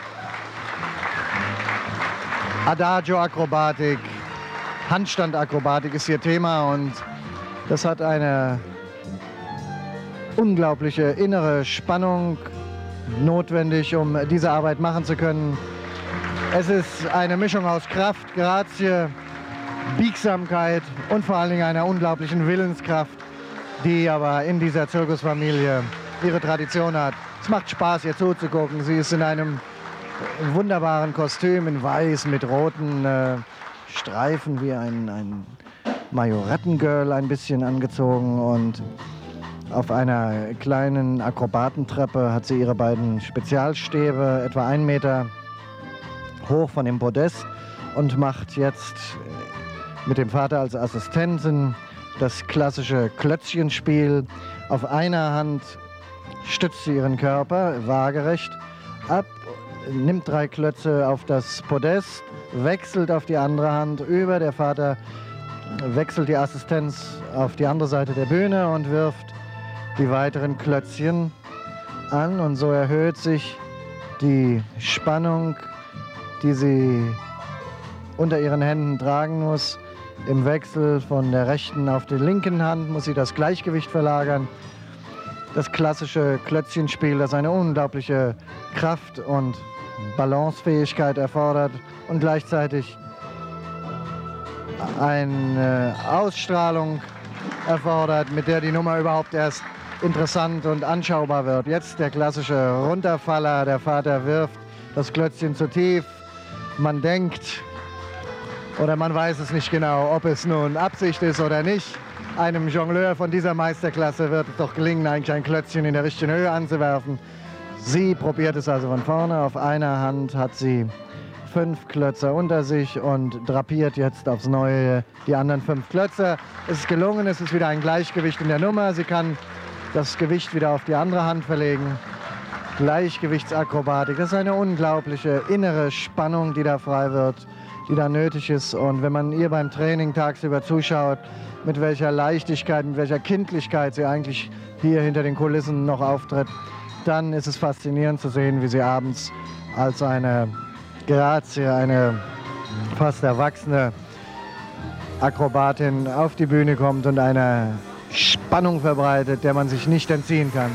Adagio-Akrobatik, Handstand-Akrobatik ist ihr Thema und das hat eine unglaubliche innere Spannung notwendig, um diese Arbeit machen zu können. Es ist eine Mischung aus Kraft, Grazie, Biegsamkeit und vor allen Dingen einer unglaublichen Willenskraft, die aber in dieser Zirkusfamilie ihre Tradition hat. Es macht Spaß, ihr zuzugucken. Sie ist in einem wunderbaren Kostüm in weiß mit roten Streifen wie ein Majorettengirl ein bisschen angezogen, und auf einer kleinen Akrobatentreppe hat sie ihre beiden Spezialstäbe etwa 1 Meter hoch von dem Podest und macht jetzt mit dem Vater als Assistentin das klassische Klötzchenspiel. Auf einer Hand stützt sie ihren Körper waagerecht ab, nimmt 3 Klötze auf das Podest, wechselt auf die andere Hand über. Der Vater wechselt die Assistenz auf die andere Seite der Bühne und wirft die weiteren Klötzchen an. Und so erhöht sich die Spannung, die sie unter ihren Händen tragen muss. Im Wechsel von der rechten auf die linken Hand muss sie das Gleichgewicht verlagern. Das klassische Klötzchenspiel, das eine unglaubliche Kraft und Balancefähigkeit erfordert und gleichzeitig eine Ausstrahlung erfordert, mit der die Nummer überhaupt erst interessant und anschaubar wird. Jetzt der klassische Runterfaller. Der Vater wirft das Klötzchen zu tief. Man denkt, oder man weiß es nicht genau, ob es nun Absicht ist oder nicht. Einem Jongleur von dieser Meisterklasse wird es doch gelingen, eigentlich ein Klötzchen in der richtigen Höhe anzuwerfen. Sie probiert es also von vorne. Auf einer Hand hat sie 5 Klötze unter sich und drapiert jetzt aufs Neue die anderen 5 Klötze. Es ist gelungen, es ist wieder ein Gleichgewicht in der Nummer. Sie kann das Gewicht wieder auf die andere Hand verlegen. Gleichgewichtsakrobatik, das ist eine unglaubliche innere Spannung, die da frei wird, die da nötig ist. Und wenn man ihr beim Training tagsüber zuschaut, mit welcher Leichtigkeit, mit welcher Kindlichkeit sie eigentlich hier hinter den Kulissen noch auftritt, dann ist es faszinierend zu sehen, wie sie abends als eine Grazie, eine fast erwachsene Akrobatin auf die Bühne kommt und eine Spannung verbreitet, der man sich nicht entziehen kann.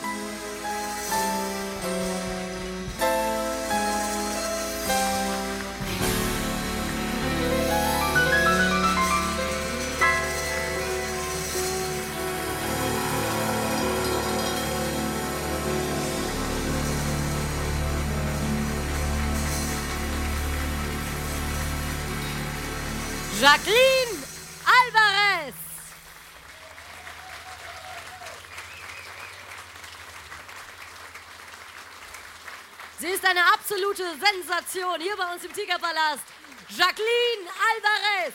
Jacqueline Alvarez. Sie ist eine absolute Sensation hier bei uns im Tigerpalast. Jacqueline Alvarez.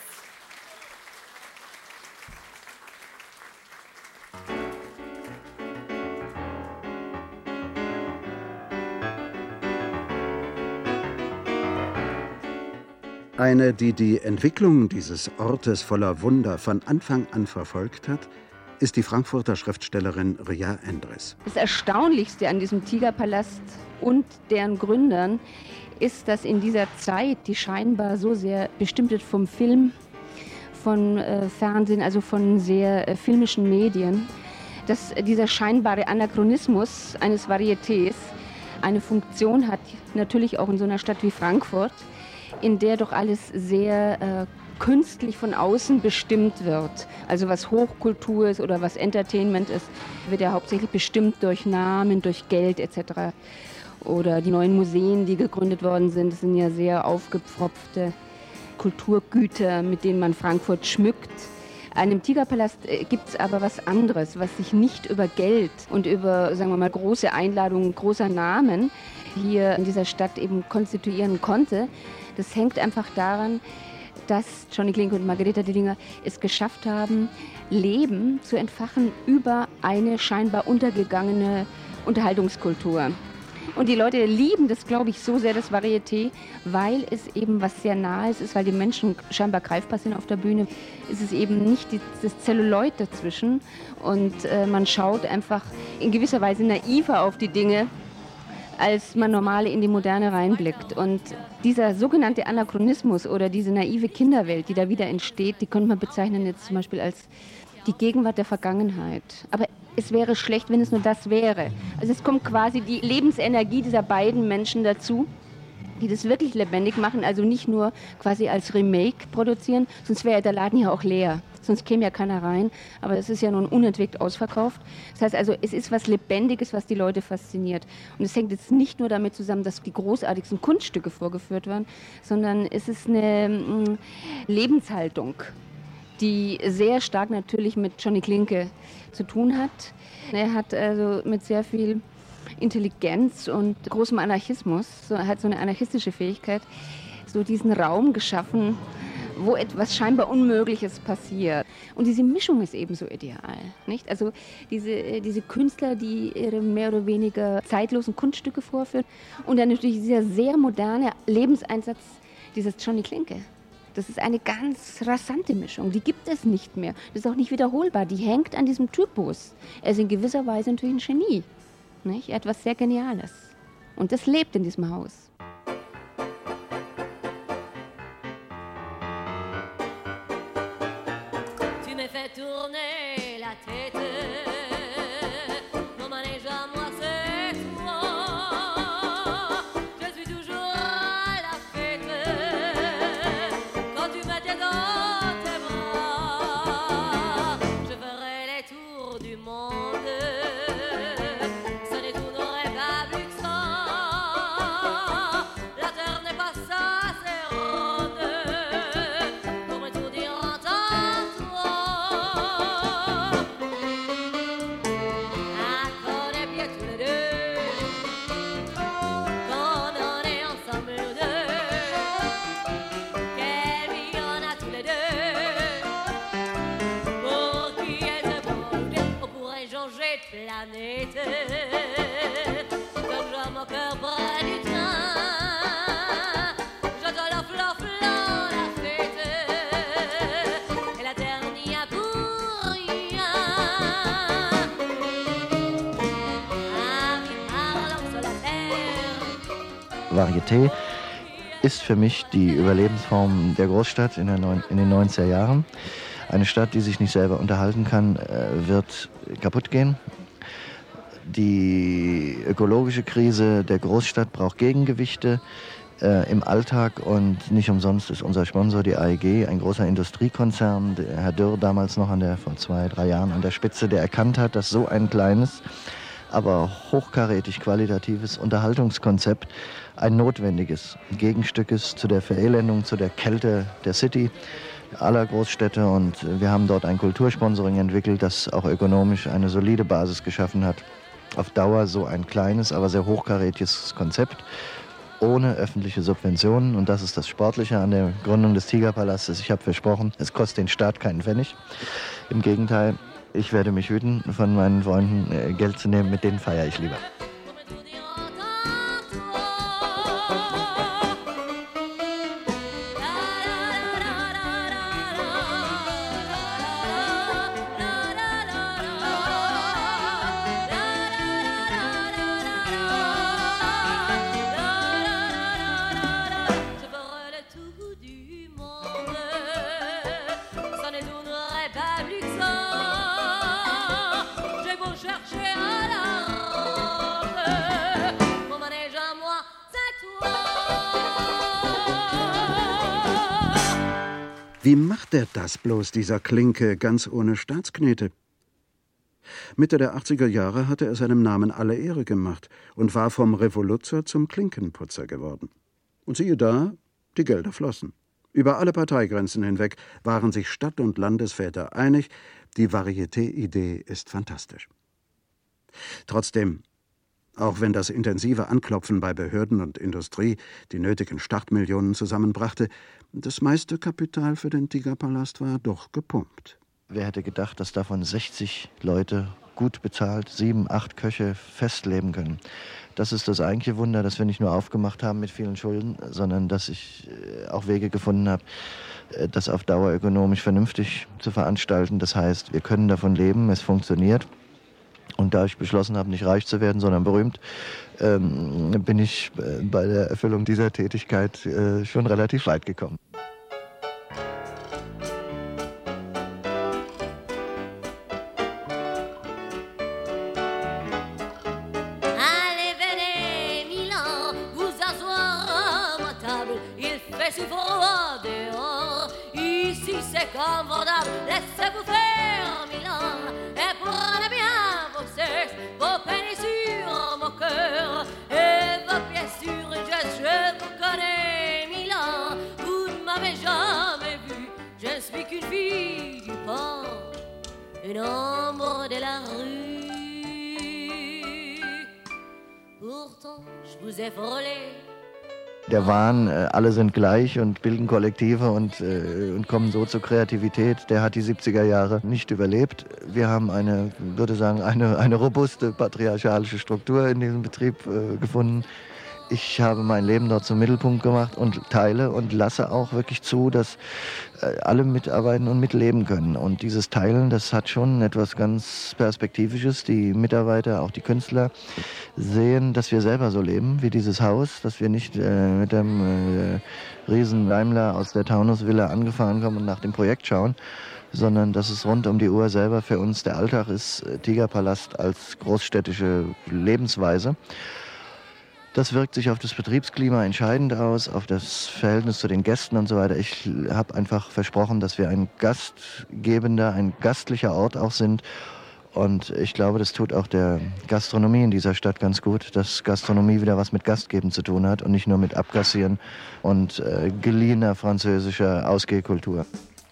Eine, die die Entwicklung dieses Ortes voller Wunder von Anfang an verfolgt hat, ist die Frankfurter Schriftstellerin Ria Endres. Das Erstaunlichste an diesem Tigerpalast und deren Gründern ist, dass in dieser Zeit, die scheinbar so sehr bestimmt wird vom Film, von Fernsehen, also von sehr filmischen Medien, dass dieser scheinbare Anachronismus eines Varietés eine Funktion hat, natürlich auch in so einer Stadt wie Frankfurt, in der doch alles sehr künstlich von außen bestimmt wird. Also was Hochkultur ist oder was Entertainment ist, wird ja hauptsächlich bestimmt durch Namen, durch Geld etc. Oder die neuen Museen, die gegründet worden sind, das sind ja sehr aufgepfropfte Kulturgüter, mit denen man Frankfurt schmückt. An dem Tigerpalast gibt es aber was anderes, was sich nicht über Geld und über, sagen wir mal, große Einladungen großer Namen hier in dieser Stadt eben konstituieren konnte. Das hängt einfach daran, dass Johnny Klinke und Margareta Dillinger es geschafft haben, Leben zu entfachen über eine scheinbar untergegangene Unterhaltungskultur. Und die Leute lieben das, glaube ich, so sehr, das Varieté, weil es eben was sehr Nahes ist, weil die Menschen scheinbar greifbar sind auf der Bühne. Es ist eben nicht das Zelluloid dazwischen und man schaut einfach in gewisser Weise naiver auf die Dinge, als man normal in die Moderne reinblickt. Und dieser sogenannte Anachronismus oder diese naive Kinderwelt, die da wieder entsteht, die könnte man bezeichnen jetzt zum Beispiel als die Gegenwart der Vergangenheit. Aber es wäre schlecht, wenn es nur das wäre. Also es kommt quasi die Lebensenergie dieser beiden Menschen dazu, die das wirklich lebendig machen, also nicht nur quasi als Remake produzieren, sonst wäre der Laden ja auch leer. Sonst käme ja keiner rein, aber es ist ja nun unentwegt ausverkauft. Das heißt also, es ist was Lebendiges, was die Leute fasziniert. Und es hängt jetzt nicht nur damit zusammen, dass die großartigsten Kunststücke vorgeführt werden, sondern es ist eine Lebenshaltung, die sehr stark natürlich mit Johnny Klinke zu tun hat. Er hat also mit sehr viel Intelligenz und großem Anarchismus, er hat so eine anarchistische Fähigkeit, so diesen Raum geschaffen, wo etwas scheinbar Unmögliches passiert. Und diese Mischung ist ebenso ideal, nicht? Also diese Künstler, die ihre mehr oder weniger zeitlosen Kunststücke vorführen und dann natürlich dieser sehr moderne Lebenseinsatz dieses Johnny Klinke. Das ist eine ganz rasante Mischung, die gibt es nicht mehr. Das ist auch nicht wiederholbar, die hängt an diesem Typus. Er ist in gewisser Weise natürlich ein Genie, nicht? Etwas sehr Geniales. Und das lebt in diesem Haus. Tu me fais tourner la tête, mon manège à moi c'est toi. Je suis toujours à la fête quand tu me tiens dans tes bras. Je ferai les tours du monde, ce ne tournerait pas plus que ça. La terre n'est pas assez ronde pour me tourner en temps. Planète, comme j'ai mon cœur près du train, j'entends leur flan la fête, et la terre n'y a pour rien. Ah oui, parlons sur la terre. Varieté ist für mich die Überlebensform der Großstadt in den 90er Jahren. Eine Stadt, die sich nicht selber unterhalten kann, wird kaputt gehen. Die ökologische Krise der Großstadt braucht Gegengewichte im Alltag und nicht umsonst ist unser Sponsor die AEG, ein großer Industriekonzern, der Herr Dürr damals noch vor 2-3 Jahren an der Spitze, der erkannt hat, dass so ein kleines, aber hochkarätig qualitatives Unterhaltungskonzept ein notwendiges Gegenstück ist zu der Verelendung, zu der Kälte der City aller Großstädte, und wir haben dort ein Kultursponsoring entwickelt, das auch ökonomisch eine solide Basis geschaffen hat. Auf Dauer so ein kleines, aber sehr hochkarätiges Konzept, ohne öffentliche Subventionen, und das ist das Sportliche an der Gründung des Tigerpalastes. Ich habe versprochen, es kostet den Staat keinen Pfennig. Im Gegenteil, ich werde mich hüten, von meinen Freunden Geld zu nehmen, mit denen feiere ich lieber. Chercher à la Wie macht er das bloß, dieser Klinke, ganz ohne Staatsknete? Mitte der 80er Jahre hatte er seinem Namen alle Ehre gemacht und war vom Revoluzer zum Klinkenputzer geworden. Und siehe da, die Gelder flossen. Über alle Parteigrenzen hinweg waren sich Stadt- und Landesväter einig, die Varieté-Idee ist fantastisch. Trotzdem, auch wenn das intensive Anklopfen bei Behörden und Industrie die nötigen Startmillionen zusammenbrachte, das meiste Kapital für den Tigerpalast war doch gepumpt. Wer hätte gedacht, dass davon 60 Leute gut bezahlt, 7, 8 Köche festleben können. Das ist das eigentliche Wunder, dass wir nicht nur aufgemacht haben mit vielen Schulden, sondern dass ich auch Wege gefunden habe, das auf Dauer ökonomisch vernünftig zu veranstalten. Das heißt, wir können davon leben, es funktioniert. Und da ich beschlossen habe, nicht reich zu werden, sondern berühmt, bin ich bei der Erfüllung dieser Tätigkeit schon relativ weit gekommen. Confortable, laissez-vous faire, Milan, et prenez bien vos sexes, vos peines sur mon cœur, et vos pièces sur une geste, je vous connais, Milan, vous ne m'avez jamais vu, je ne suis qu'une fille du port, une ombre de la rue, pourtant je vous ai frôlé. Der Wahn, alle sind gleich und bilden Kollektive und kommen so zur Kreativität, der hat die 70er Jahre nicht überlebt. Wir haben eine robuste patriarchalische Struktur in diesem Betrieb gefunden. Ich habe mein Leben dort zum Mittelpunkt gemacht und teile und lasse auch wirklich zu, dass alle mitarbeiten und mitleben können. Und dieses Teilen, das hat schon etwas ganz Perspektivisches. Die Mitarbeiter, auch die Künstler, sehen, dass wir selber so leben wie dieses Haus, dass wir nicht mit dem riesen Daimler aus der Taunusvilla angefahren kommen und nach dem Projekt schauen, sondern dass es rund um die Uhr selber für uns der Alltag ist, Tigerpalast als großstädtische Lebensweise. Das wirkt sich auf das Betriebsklima entscheidend aus, auf das Verhältnis zu den Gästen und so weiter. Ich habe einfach versprochen, dass wir ein gastgebender, ein gastlicher Ort auch sind. Und ich glaube, das tut auch der Gastronomie in dieser Stadt ganz gut, dass Gastronomie wieder was mit Gastgeben zu tun hat und nicht nur mit Abkassieren und geliehener französischer Ausgehkultur.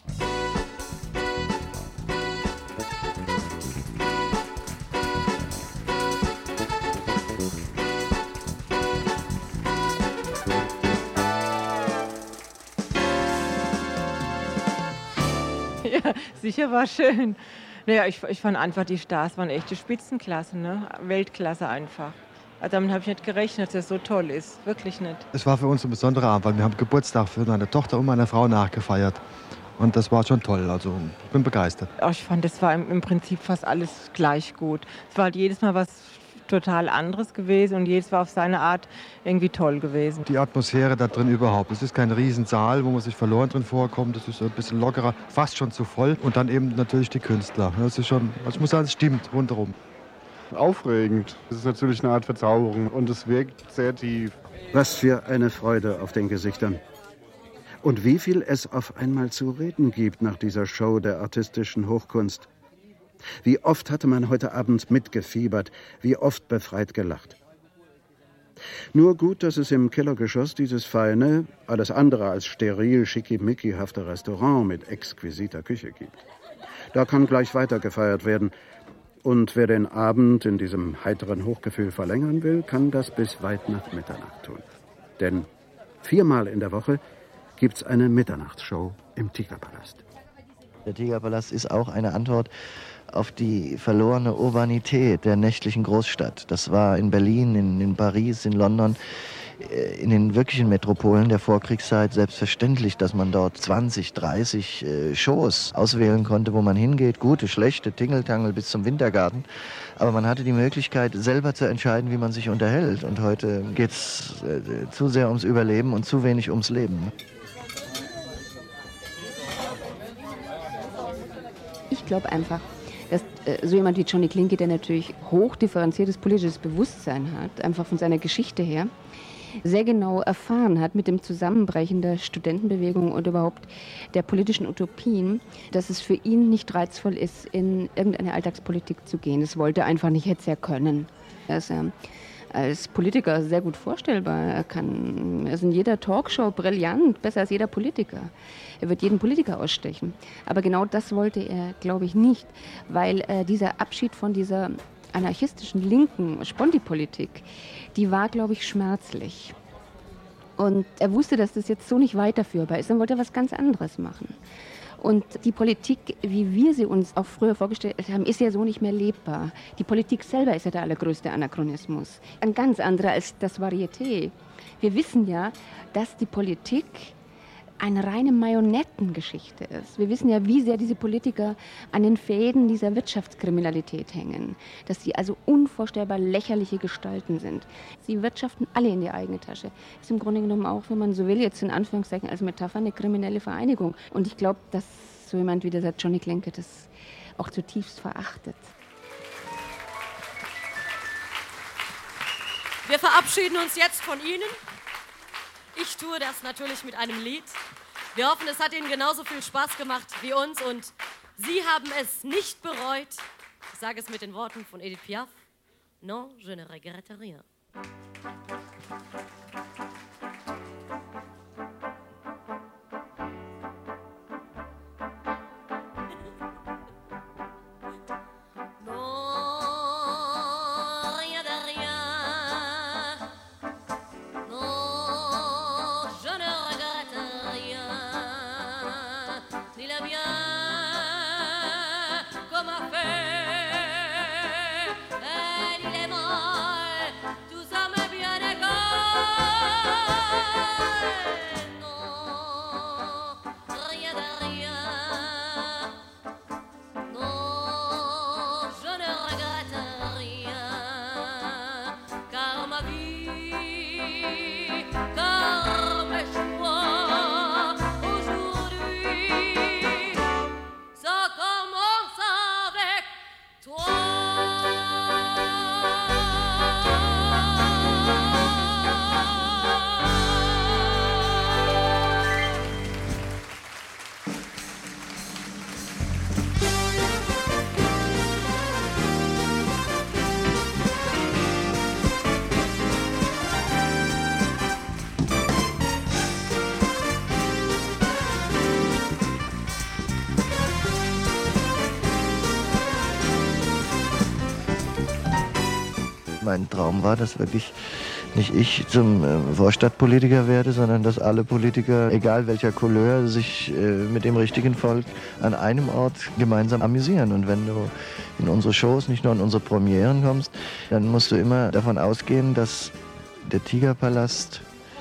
Ja, sicher war schön. Naja, ich fand einfach, die Stars waren echte Spitzenklasse, ne? Weltklasse einfach. Also damit habe ich nicht gerechnet, dass es so toll ist. Wirklich nicht. Es war für uns ein besonderer Abend, weil wir haben Geburtstag für meine Tochter und meine Frau nachgefeiert. Und das war schon toll, also ich bin begeistert. Ich fand, es war im Prinzip fast alles gleich gut. Es war halt jedes Mal was total anderes gewesen und jedes war auf seine Art irgendwie toll gewesen. Die Atmosphäre da drin überhaupt. Es ist kein Riesensaal, wo man sich verloren drin vorkommt. Das ist ein bisschen lockerer, fast schon zu voll. Und dann eben natürlich die Künstler. Das ist schon, also ich muss sagen, es stimmt rundherum. Aufregend. Es ist natürlich eine Art Verzauberung und es wirkt sehr tief. Was für eine Freude auf den Gesichtern. Und wie viel es auf einmal zu reden gibt nach dieser Show der artistischen Hochkunst. Wie oft hatte man heute Abend mitgefiebert, wie oft befreit gelacht. Nur gut, dass es im Kellergeschoss dieses feine, alles andere als steril schickimickihafte Restaurant mit exquisiter Küche gibt. Da kann gleich weiter gefeiert werden. Und wer den Abend in diesem heiteren Hochgefühl verlängern will, kann das bis weit nach Mitternacht tun. Denn 4-mal in der Woche gibt's eine Mitternachtsshow im Tigerpalast. Der Tigerpalast ist auch eine Antwort auf die verlorene Urbanität der nächtlichen Großstadt. Das war in Berlin, in Paris, in London, in den wirklichen Metropolen der Vorkriegszeit selbstverständlich, dass man dort 20, 30 Shows auswählen konnte, wo man hingeht, gute, schlechte, Tingeltangel bis zum Wintergarten. Aber man hatte die Möglichkeit, selber zu entscheiden, wie man sich unterhält. Und heute geht es zu sehr ums Überleben und zu wenig ums Leben. Ich glaube einfach, dass so jemand wie Johnny Klinke, der natürlich hochdifferenziertes politisches Bewusstsein hat, einfach von seiner Geschichte her, sehr genau erfahren hat mit dem Zusammenbrechen der Studentenbewegung und überhaupt der politischen Utopien, dass es für ihn nicht reizvoll ist, in irgendeine Alltagspolitik zu gehen. Das wollte er einfach nicht, hätte es ja können. Er ist als Politiker sehr gut vorstellbar. Er ist in jeder Talkshow brillant, besser als jeder Politiker. Er wird jeden Politiker ausstechen. Aber genau das wollte er, glaube ich, nicht, weil dieser Abschied von dieser anarchistischen linken Sponti-Politik, die war, glaube ich, schmerzlich. Und er wusste, dass das jetzt so nicht weiterführbar ist. Dann wollte er was ganz anderes machen. Und die Politik, wie wir sie uns auch früher vorgestellt haben, ist ja so nicht mehr lebbar. Die Politik selber ist ja der allergrößte Anachronismus. Ein ganz anderer als das Varieté. Wir wissen ja, dass die Politik eine reine Marionettengeschichte ist. Wir wissen ja, wie sehr diese Politiker an den Fäden dieser Wirtschaftskriminalität hängen. Dass sie also unvorstellbar lächerliche Gestalten sind. Sie wirtschaften alle in die eigene Tasche. Ist im Grunde genommen auch, wenn man so will, jetzt in Anführungszeichen als Metapher eine kriminelle Vereinigung. Und ich glaube, dass so jemand wie dieser Johnny Klenke das auch zutiefst verachtet. Wir verabschieden uns jetzt von Ihnen. Ich tue das natürlich mit einem Lied. Wir hoffen, es hat Ihnen genauso viel Spaß gemacht wie uns und Sie haben es nicht bereut. Ich sage es mit den Worten von Edith Piaf. Non, je ne regrette rien. Mein Traum war, dass wirklich nicht ich zum Vorstadtpolitiker werde, sondern dass alle Politiker, egal welcher Couleur, sich mit dem richtigen Volk an einem Ort gemeinsam amüsieren. Und wenn du in unsere Shows, nicht nur in unsere Premieren kommst, dann musst du immer davon ausgehen, dass der Tigerpalast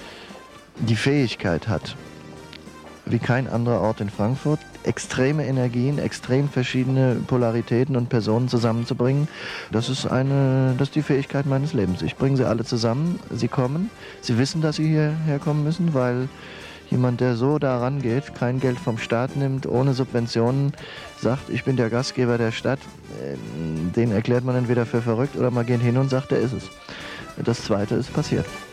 die Fähigkeit hat, wie kein anderer Ort in Frankfurt, extreme Energien, extrem verschiedene Polaritäten und Personen zusammenzubringen. Das ist die Fähigkeit meines Lebens. Ich bringe sie alle zusammen, sie kommen, sie wissen, dass sie hierher kommen müssen, weil jemand, der so da rangeht, kein Geld vom Staat nimmt, ohne Subventionen, sagt, ich bin der Gastgeber der Stadt, den erklärt man entweder für verrückt oder man geht hin und sagt, der ist es. Das Zweite ist passiert.